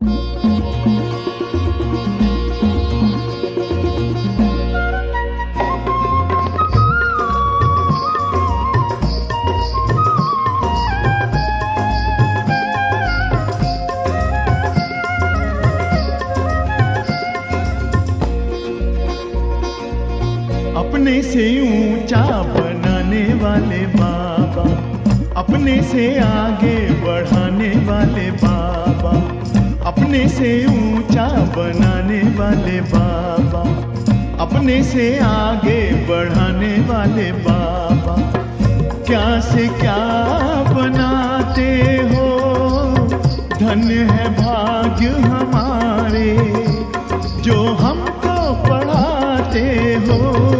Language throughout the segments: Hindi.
अपने से ऊंचा बनाने वाले बाबा, अपने से आगे बढ़ाने वाले बाबा, अपने से ऊंचा बनाने वाले बाबा, अपने से आगे बढ़ाने वाले बाबा। क्या से क्या बनाते हो, धन्य है भाग्य हमारे जो हमको पढ़ाते हो।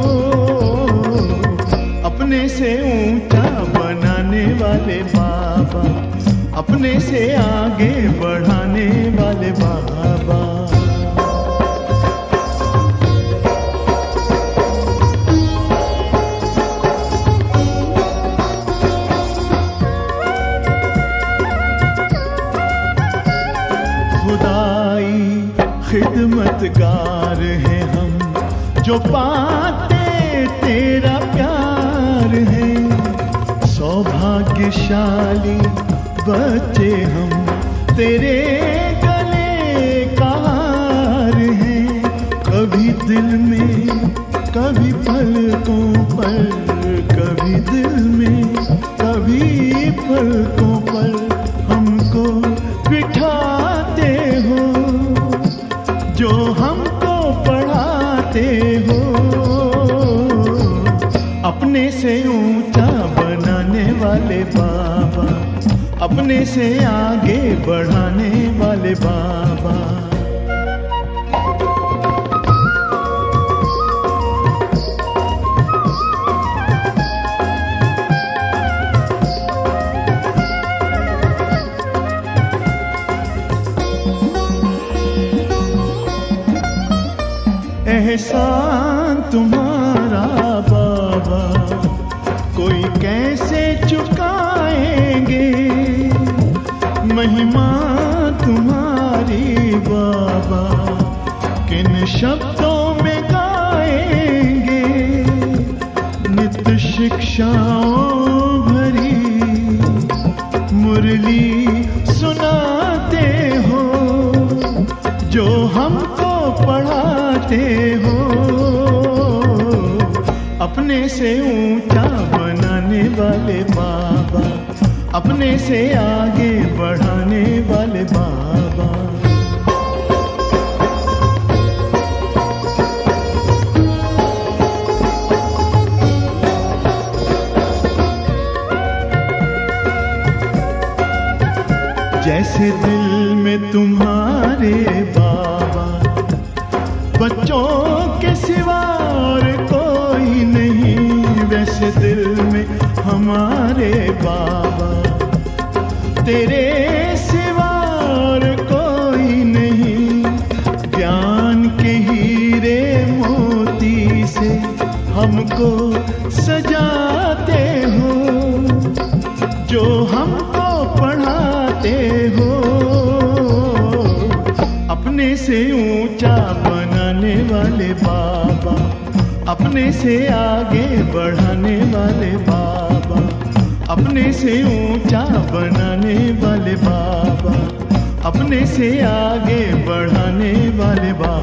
अपने से ऊंचा बनाने वाले बाबा, अपने से आगे बढ़ाने वाले बाबा। खुदाई खिदमतगार हैं हम, जो पाते तेरा प्यार है। सौभाग्यशाली बच्चे हम, तेरे गले का हार हैं। कभी दिल में, कभी पलकों पर, कभी दिल में, कभी पलकों पर हमको बिठाते हो, जो हमको पढ़ाते हो। अपने से ऊंचा बनाने वाले बाबा, अपने से आगे बढ़ाने वाले बाबा। एहसान तुम्हारा बाबा कोई कैसे चुकाएंगे, महिमा तुम्हारी बाबा किन शब्दों में गाएंगे। नित्य शिक्षाओं भरी मुरली सुनाते हो, जो हमको पढ़ाते हो। अपने से ऊंचा बनाने वाले बाबा, अपने से आगे बढ़ाने वाले बाबा। जैसे दिल में तुम्हारे बाबा बच्चों के सिवा और कोई नहीं, वैसे दिल में हमारे बाबा तेरे सिवा और कोई नहीं। ज्ञान के हीरे मोती से हमको सजाते हो, जो हमको पढ़ाते हो। अपने से ऊंचा बनाने वाले बाबा, अपने से आगे बढ़ाने वाले बाबा, अपने से ऊंचा बनाने वाले बाबा, अपने से आगे बढ़ाने वाले बाबा।